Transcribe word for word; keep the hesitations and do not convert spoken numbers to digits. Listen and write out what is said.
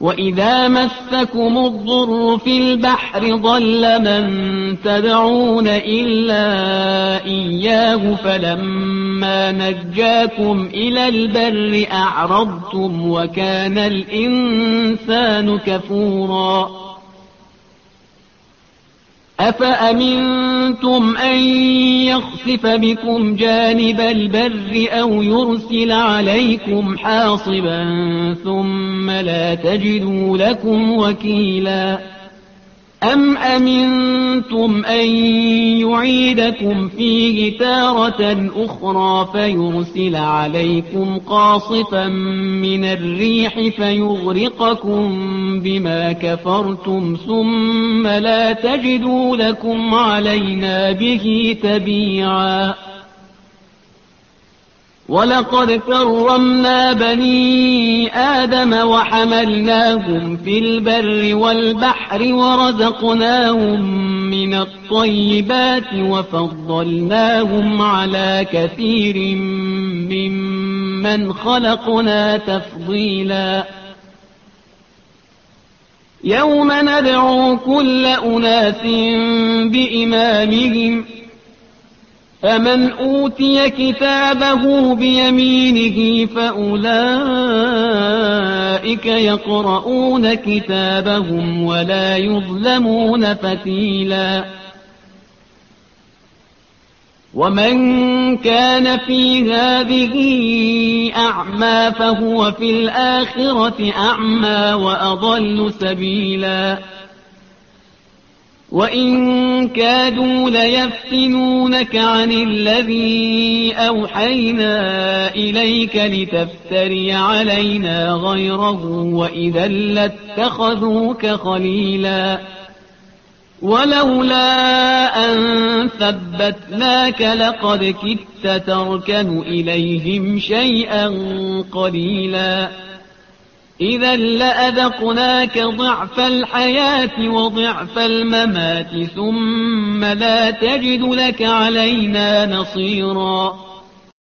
وإذا مسكم الضر في البحر ضل من تدعون إلا إياه فلما نجاكم إلى البر أعرضتم وكان الإنسان كفورا أفأمنتم أن يخسف بكم جانب البر أو يرسل عليكم حاصبا ثم لا تجدوا لكم وكيلا أم أمنتم أن يعيدكم فيه تارة أخرى فيرسل عليكم قاصفا من الريح فيغرقكم بما كفرتم ثم لا تجدوا لكم علينا به تبيعا ولقد كرمنا بني آدم وحملناهم في البر والبحر ورزقناهم من الطيبات وفضلناهم على كثير ممن خلقنا تفضيلا يوم ندعو كل أناس بإمامهم فمن أوتي كتابه بيمينه فأولئك يقرؤون كتابهم ولا يظلمون فتيلا ومن كان في هذه أعمى فهو في الآخرة أعمى وأضل سبيلا وإن كادوا ليفتنونك عن الذي أوحينا إليك لتفتري علينا غيره وإذا لاتخذوك خليلا ولولا أن ثبتناك لقد كدت تركن إليهم شيئا قليلا إذا لأذقناك ضعف الحياة وضعف الممات ثم لا تجد لك علينا نصيرا